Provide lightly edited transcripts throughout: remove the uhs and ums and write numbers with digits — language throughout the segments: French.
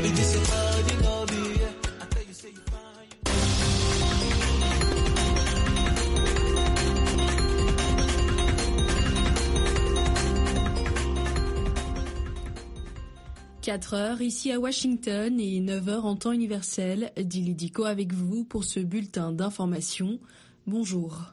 4 heures ici à Washington et 9 heures en temps universel. Dili Diko avec vous pour ce bulletin d'information. Bonjour.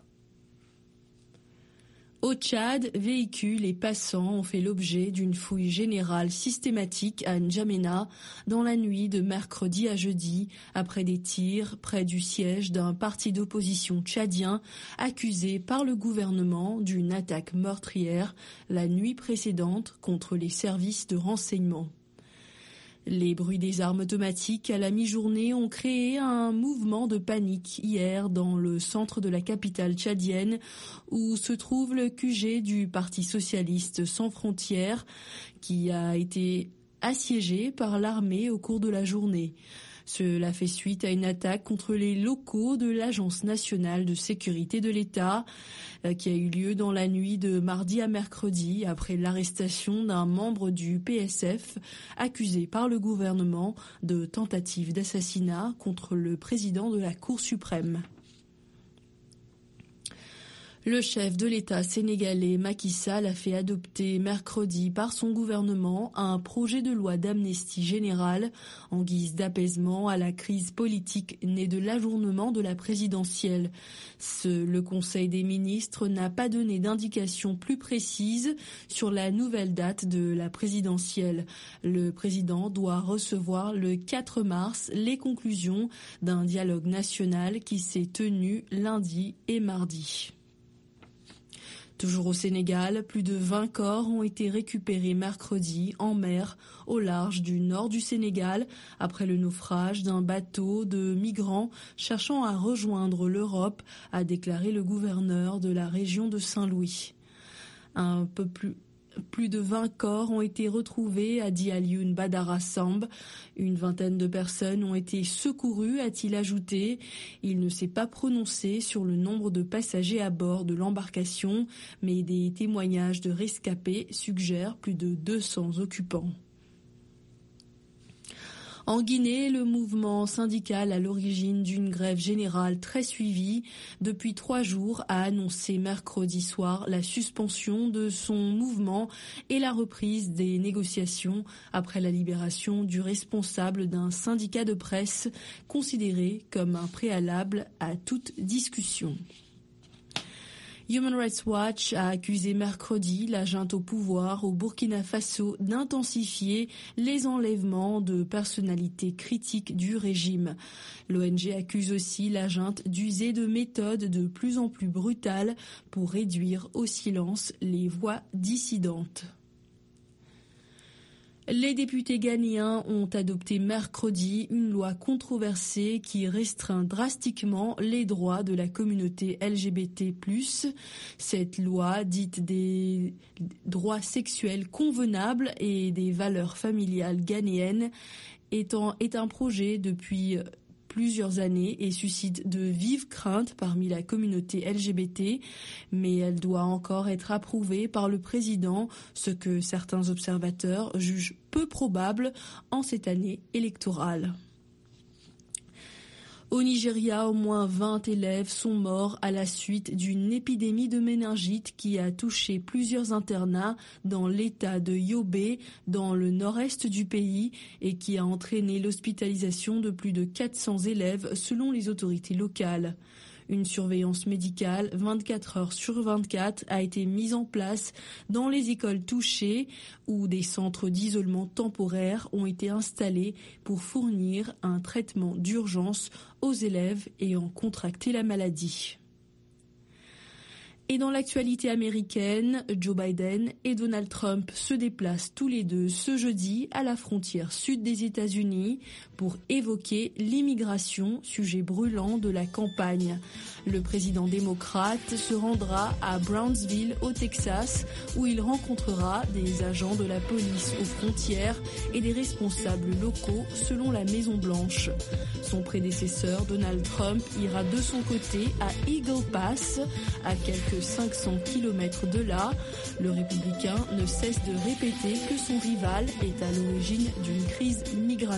Au Tchad, véhicules et passants ont fait l'objet d'une fouille générale systématique à N'Djamena dans la nuit de mercredi à jeudi, après des tirs près du siège d'un parti d'opposition tchadien accusé par le gouvernement d'une attaque meurtrière la nuit précédente contre les services de renseignement. Les bruits des armes automatiques à la mi-journée ont créé un mouvement de panique hier dans le centre de la capitale tchadienne où se trouve le QG du Parti socialiste sans frontières qui a été assiégé par l'armée au cours de la journée. Cela fait suite à une attaque contre les locaux de l'Agence nationale de sécurité de l'État qui a eu lieu dans la nuit de mardi à mercredi après l'arrestation d'un membre du PSF accusé par le gouvernement de tentative d'assassinat contre le président de la Cour suprême. Le chef de l'État sénégalais Macky Sall a fait adopter mercredi par son gouvernement un projet de loi d'amnistie générale en guise d'apaisement à la crise politique née de l'ajournement de la présidentielle. Le Conseil des ministres n'a pas donné d'indication plus précise sur la nouvelle date de la présidentielle. Le président doit recevoir le 4 mars les conclusions d'un dialogue national qui s'est tenu lundi et mardi. Toujours au Sénégal, plus de 20 corps ont été récupérés mercredi en mer au large du nord du Sénégal après le naufrage d'un bateau de migrants cherchant à rejoindre l'Europe, a déclaré le gouverneur de la région de Saint-Louis. Plus de 20 corps ont été retrouvés, a dit Alioune Badara Samb. Une vingtaine de personnes ont été secourues, a-t-il ajouté. Il ne s'est pas prononcé sur le nombre de passagers à bord de l'embarcation, mais des témoignages de rescapés suggèrent plus de 200 occupants. En Guinée, le mouvement syndical à l'origine d'une grève générale très suivie depuis 3 jours a annoncé mercredi soir la suspension de son mouvement et la reprise des négociations après la libération du responsable d'un syndicat de presse considéré comme un préalable à toute discussion. Human Rights Watch a accusé mercredi la junte au pouvoir au Burkina Faso d'intensifier les enlèvements de personnalités critiques du régime. L'ONG accuse aussi la junte d'user de méthodes de plus en plus brutales pour réduire au silence les voix dissidentes. Les députés ghanéens ont adopté mercredi une loi controversée qui restreint drastiquement les droits de la communauté LGBT+. Cette loi, dite des droits sexuels convenables et des valeurs familiales ghanéennes, est un projet depuis plusieurs années et suscite de vives craintes parmi la communauté LGBT, mais elle doit encore être approuvée par le président, ce que certains observateurs jugent peu probable en cette année électorale. Au Nigeria, au moins 20 élèves sont morts à la suite d'une épidémie de méningite qui a touché plusieurs internats dans l'état de Yobe, dans le nord-est du pays, et qui a entraîné l'hospitalisation de plus de 400 élèves selon les autorités locales. Une surveillance médicale 24 heures sur 24 a été mise en place dans les écoles touchées où des centres d'isolement temporaire ont été installés pour fournir un traitement d'urgence aux élèves ayant contracté la maladie. Et dans l'actualité américaine, Joe Biden et Donald Trump se déplacent tous les deux ce jeudi à la frontière sud des États-Unis pour évoquer l'immigration, sujet brûlant de la campagne. Le président démocrate se rendra à Brownsville au Texas où il rencontrera des agents de la police aux frontières et des responsables locaux selon la Maison-Blanche. Son prédécesseur Donald Trump ira de son côté à Eagle Pass, à quelques 500 km de là. Le républicain ne cesse de répéter que son rival est à l'origine d'une crise migratoire.